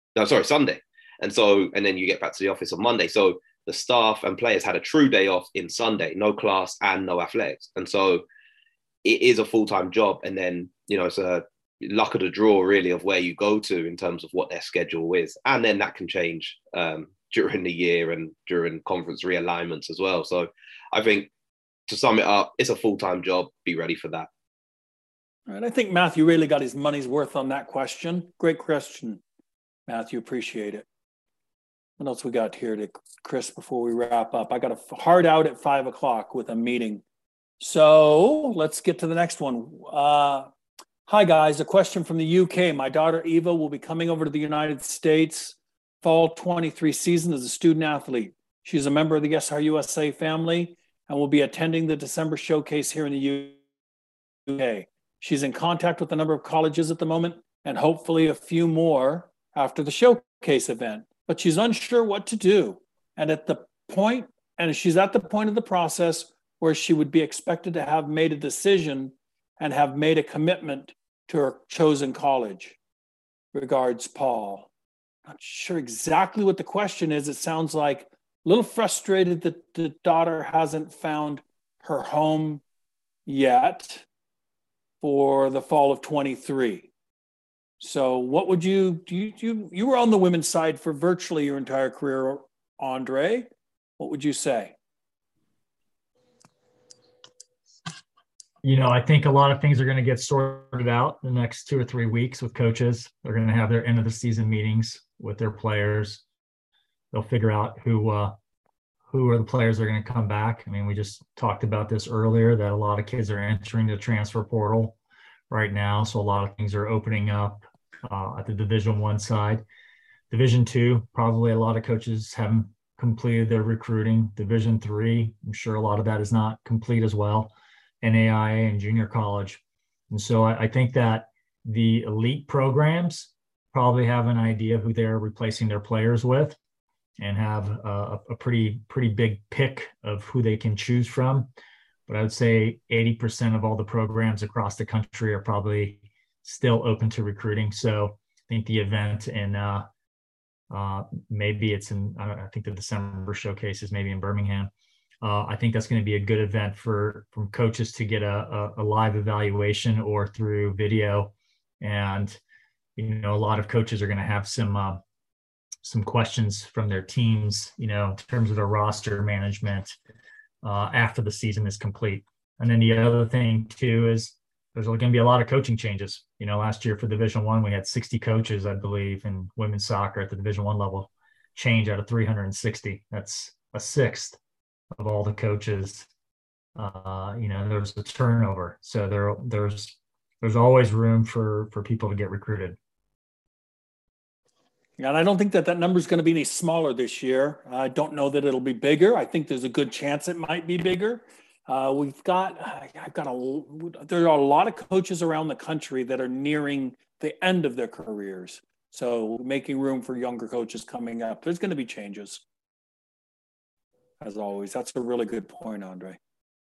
And then you get back to the office on Monday. So the staff and players had a true day off in Sunday, no class and no athletics. And so it is a full-time job. And then, it's a luck of the draw really of where you go to in terms of what their schedule is. And then that can change during the year and during conference realignments as well. So I think to sum it up, it's a full-time job. Be ready for that. All right. I think Matthew really got his money's worth on that question. Great question, Matthew. Appreciate it. What else we got here to Chris before we wrap up? I got a hard out at 5:00 with a meeting. So let's get to the next one. Hi, guys. A question from the UK. My daughter, Eva, will be coming over to the United States fall 23 season as a student athlete. She's a member of the SRUSA family and will be attending the December showcase here in the UK. She's in contact with a number of colleges at the moment and hopefully a few more after the showcase event, but she's unsure what to do. And she's at the point of the process where she would be expected to have made a decision and have made a commitment to her chosen college. Regards, Paul. Not sure exactly what the question is. It sounds like a little frustrated that the daughter hasn't found her home yet for the fall of 23. So what would you were on the women's side for virtually your entire career, Andre. What would you say? I think a lot of things are going to get sorted out in the next 2 or 3 weeks with coaches. They're going to have their end of the season meetings with their players. They'll figure out who are the players that are going to come back. I mean, we just talked about this earlier, that a lot of kids are entering the transfer portal right now. So a lot of things are opening up at the Division I side. Division II, probably a lot of coaches haven't completed their recruiting. Division III, I'm sure a lot of that is not complete as well. NAIA and junior college. And so I think that the elite programs probably have an idea who they're replacing their players with and have a pretty big pick of who they can choose from. But I would say 80% of all the programs across the country are probably still open to recruiting. So I think the event in maybe it's in, I think the December showcase is maybe in Birmingham. I think that's going to be a good event from coaches to get a live evaluation or through video. And, a lot of coaches are going to have some questions from their teams, in terms of their roster management after the season is complete. And then the other thing too is there's going to be a lot of coaching changes. Last year for Division I, we had 60 coaches, I believe, in women's soccer at the Division I level, change out of 360. That's a sixth of all the coaches. There was a turnover. So there's always room for people to get recruited. Yeah, and I don't think that number is going to be any smaller this year. I don't know that it'll be bigger. I think there's a good chance it might be bigger. There are a lot of coaches around the country that are nearing the end of their careers. So making room for younger coaches coming up. There's going to be changes. As always, that's a really good point, Andre.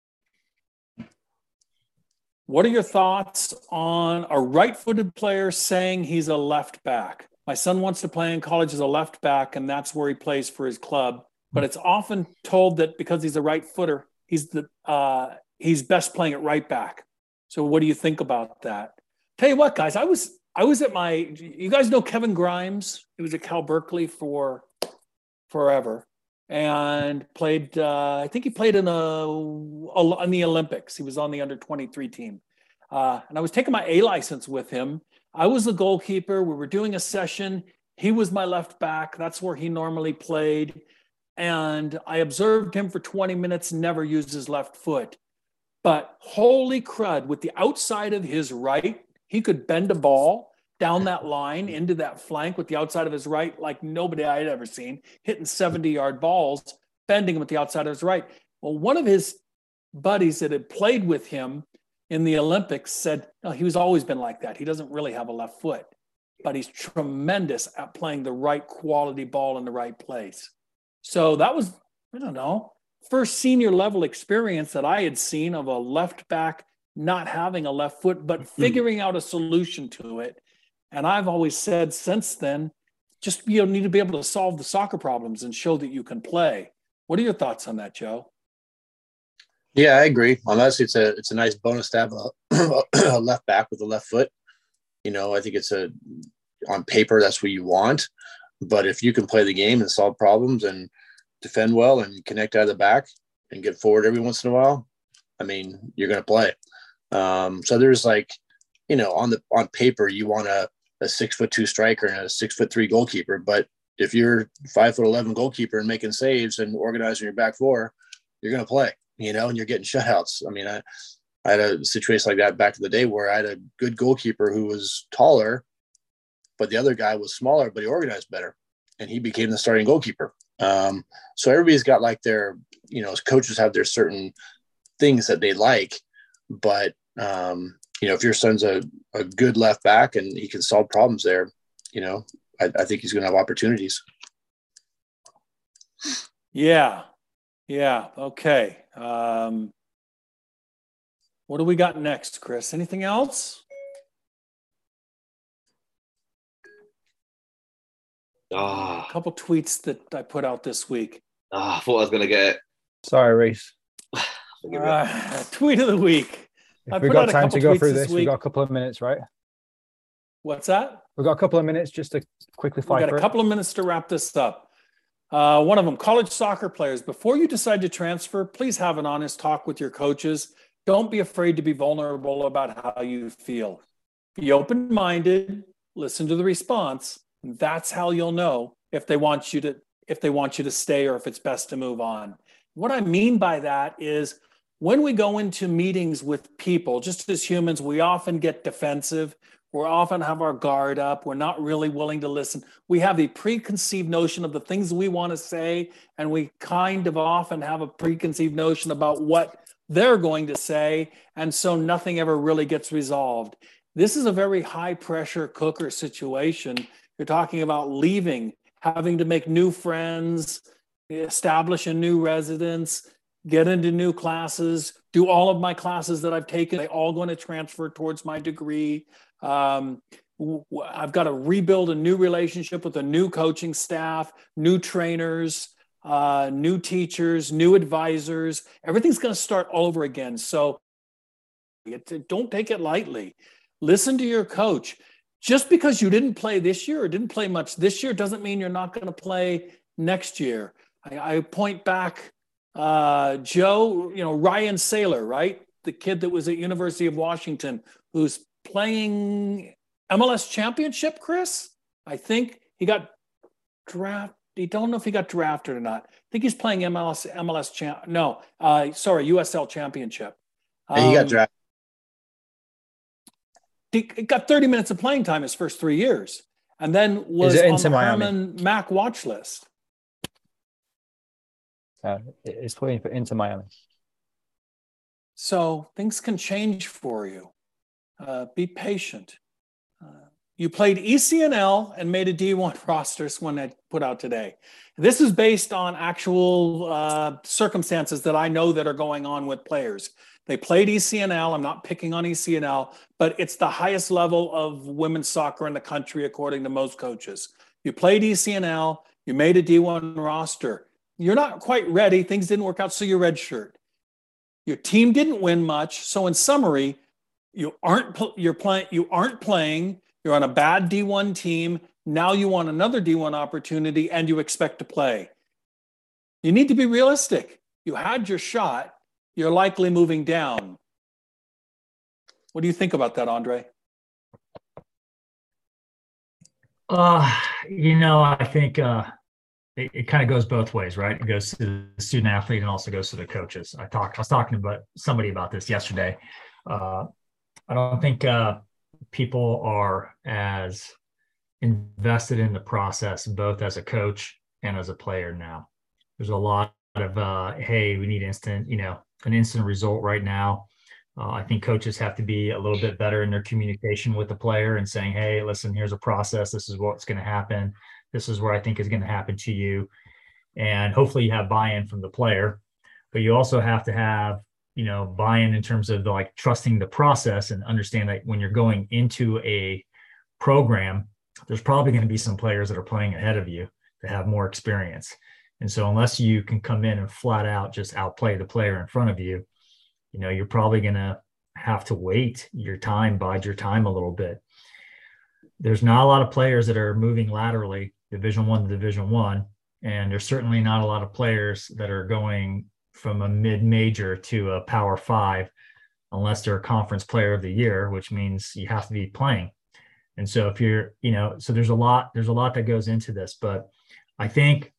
What are your thoughts on a right-footed player saying he's a left back? My son wants to play in college as a left back, and that's where he plays for his club. But it's often told that because he's a right footer, he's best playing at right back. So what do you think about that? Tell you what, guys, I was at you guys know Kevin Grimes? He was at Cal Berkeley for forever and played, I think he played in the Olympics. He was on the under-23 team. And I was taking my A license with him. I was the goalkeeper. We were doing a session. He was my left back. That's where he normally played. And I observed him for 20 minutes, never used his left foot. But holy crud, with the outside of his right, he could bend a ball down that line into that flank with the outside of his right like nobody I had ever seen, hitting 70-yard balls, bending them with the outside of his right. Well, one of his buddies that had played with him in the Olympics said, no, he was always been like that. He doesn't really have a left foot, but he's tremendous at playing the right quality ball in the right place. So that was, first senior level experience that I had seen of a left back not having a left foot, but figuring out a solution to it. And I've always said since then, just need to be able to solve the soccer problems and show that you can play. What are your thoughts on that, Joe? Yeah, I agree. Honestly, it's a nice bonus to have a left back with a left foot. I think on paper, that's what you want. But if you can play the game and solve problems and defend well and connect out of the back and get forward every once in a while, you're going to play. So there's on paper, you want a 6'2" striker and a 6'3" goalkeeper. But if you're 5'11" goalkeeper and making saves and organizing your back four, you're going to play. And you're getting shutouts. I had a situation like that back in the day where I had a good goalkeeper who was taller, but the other guy was smaller, but he organized better, and he became the starting goalkeeper. So everybody's got their, coaches have their certain things that they like, but if your son's a good left back and he can solve problems there, I think he's going to have opportunities. Yeah. Okay. What do we got next, Chris? Anything else? A couple tweets that I put out this week. I thought I was going to get. Sorry, Reese. Tweet of the week. We've got time to go through this. We've got a couple of minutes, right? What's that? We've got a couple of minutes just to quickly fly through. We've got a couple of minutes to wrap this up. One of them, college soccer players. Before you decide to transfer, please have an honest talk with your coaches. Don't be afraid to be vulnerable about how you feel. Be open-minded. Listen to the response. That's how you'll know if they want you to stay or if it's best to move on. What I mean by that is when we go into meetings with people, just as humans, we often get defensive. We often have our guard up. We're not really willing to listen. We have a preconceived notion of the things we want to say, and we kind of often have a preconceived notion about what they're going to say, and so nothing ever really gets resolved. This is a very high-pressure cooker situation. You're talking about leaving, having to make new friends, establish a new residence, get into new classes, do all of my classes that I've taken. They all going to transfer towards my degree. I've got to rebuild a new relationship with a new coaching staff, new trainers. new teachers, new advisors. Everything's going to start all over again. So don't take it lightly. Listen to your coach. Just because you didn't play this year or didn't play much this year doesn't mean you're not going to play next year. I point back, Joe, Ryan Saylor, right? The kid that was at University of Washington who's playing MLS championship, Chris? I think he got drafted. I don't know if he got drafted or not. I think he's playing USL championship. And he got drafted. He got 30 minutes of playing time his first 3 years, and then was on the Herman Mack watch list. It's playing for Inter Miami. So things can change for you. Be patient. You played ECNL and made a D1 roster, one I put out today. This is based on actual circumstances that I know that are going on with players. They played ECNL. I'm not picking on ECNL, but it's the highest level of women's soccer in the country, according to most coaches. You played ECNL. You made a D1 roster. You're not quite ready. Things didn't work out, so you redshirt. Your team didn't win much. So in summary, you aren't playing. You're on a bad D1 team. Now you want another D1 opportunity and you expect to play. You need to be realistic. You had your shot. You're likely moving down. What do you think about that, Andre? I think it kind of goes both ways, right? It goes to the student athlete and also goes to the coaches. I was talking about somebody about this yesterday. I don't think people are as invested in the process, both as a coach and as a player now. There's a lot of, hey, we need an instant result right now. I think coaches have to be a little bit better in their communication with the player and saying, hey, listen, here's a process. This is what's going to happen. This is where I think is going to happen to you. And hopefully you have buy-in from the player, but you also have to have, buy-in in terms of trusting the process and understand that when you're going into a program, there's probably going to be some players that are playing ahead of you that have more experience. And so unless you can come in and flat out just outplay the player in front of you, you're probably going to have to bide your time a little bit. There's not a lot of players that are moving laterally, Division I to Division I, and there's certainly not a lot of players that are going from a mid-major to a Power 5 unless they're a conference player of the year, which means you have to be playing. And so if you're, so there's a lot that goes into this, but I think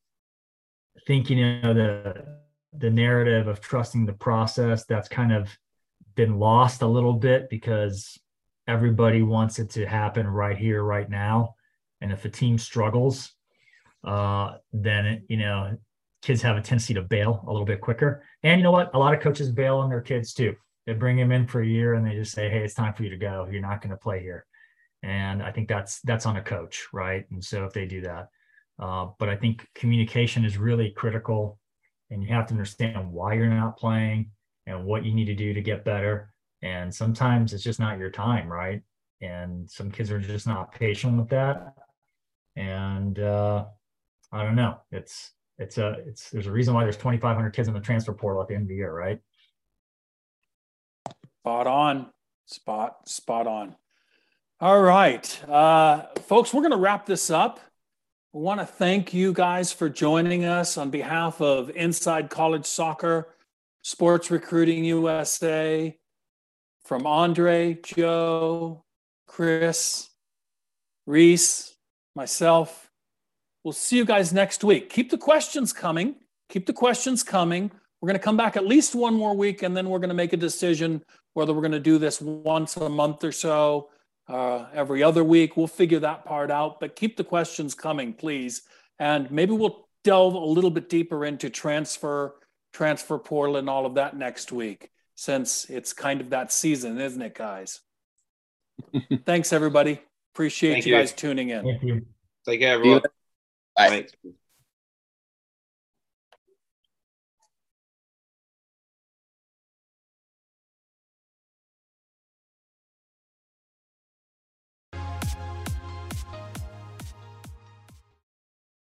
the narrative of trusting the process, that's kind of been lost a little bit because everybody wants it to happen right here, right now. And if a team struggles, then, kids have a tendency to bail a little bit quicker. And you know what? A lot of coaches bail on their kids too. They bring them in for a year and they just say, hey, it's time for you to go. You're not going to play here. And I think that's on a coach, right? And so if they do that, but I think communication is really critical, and you have to understand why you're not playing and what you need to do to get better. And sometimes it's just not your time, right? And some kids are just not patient with that. And I don't know. There's a reason why there's 2,500 kids in the transfer portal at the end of the year, right? Spot on. All right, folks, we're going to wrap this up. I want to thank you guys for joining us on behalf of Inside College Soccer, Sports Recruiting USA, from Andre, Joe, Chris, Reese, myself. We'll see you guys next week. Keep the questions coming. We're going to come back at least one more week, and then we're going to make a decision whether we're going to do this once a month or so, every other week. We'll figure that part out, but keep the questions coming, please. And maybe we'll delve a little bit deeper into transfer portal and all of that next week, since it's kind of that season, isn't it, guys? Thanks, everybody. Appreciate you guys tuning in. Thank you. Take care, everyone. Bye. Thanks.